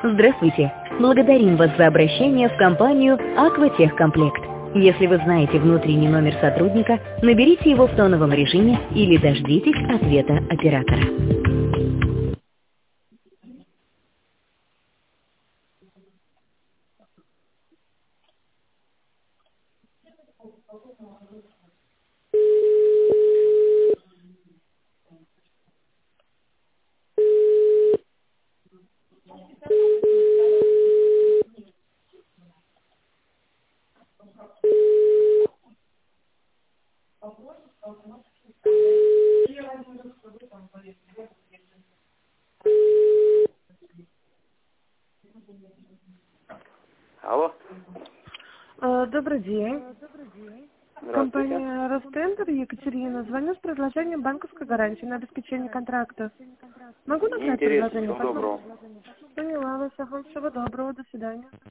Здравствуйте! Благодарим вас за обращение в компанию «Акватехкомплект». Если вы знаете внутренний номер сотрудника, наберите его в тоновом режиме или дождитесь ответа оператора. Алло, Добрый день. здравствуйте. Компания Ростендер, Екатерина. Звоню с предложением банковской гарантии на обеспечение контракта. Могу назвать Неинтересно, предложение? всего доброго. Поняла вас. Ага. Всего доброго. До свидания.